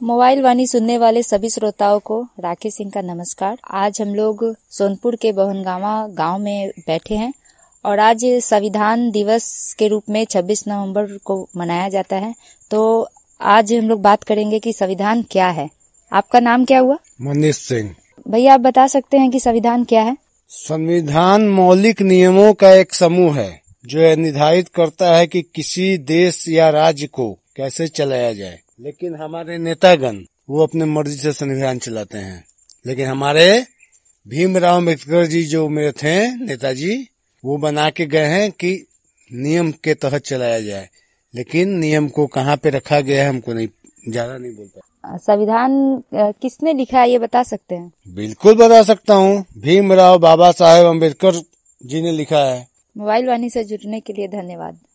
Mobile वाणी सुनने वाले सभी श्रोताओं को राकेश सिंह का नमस्कार। आज हम लोग सोनपुर के बहनगावा गांव में बैठे हैं और आज संविधान दिवस के रूप में 26 नवंबर को मनाया जाता है। तो आज हम लोग बात करेंगे कि संविधान क्या है। आपका नाम क्या हुआ? मनीष सिंह। भैया, आप बता सकते हैं कि संविधान क्या है? संविधान मौलिक नियमों का एक समूह है जो यह निर्धारित करता है कि किसी देश या राज्य को कैसे चलाया जाए। लेकिन हमारे नेतागण वो अपने मर्जी से संविधान चलाते हैं। लेकिन हमारे भीमराव अम्बेडकर जी जो मेरे थे नेताजी, वो बना के गए हैं कि नियम के तहत चलाया जाए। लेकिन नियम को कहाँ पे रखा गया है हमको नहीं, ज्यादा नहीं बोलता। संविधान किसने लिखा है, ये बता सकते हैं? बिल्कुल बता सकता हूँ, भीमराव बाबा साहेब अम्बेडकर जी ने लिखा है। मोबाइल वाणी से जुड़ने के लिए धन्यवाद।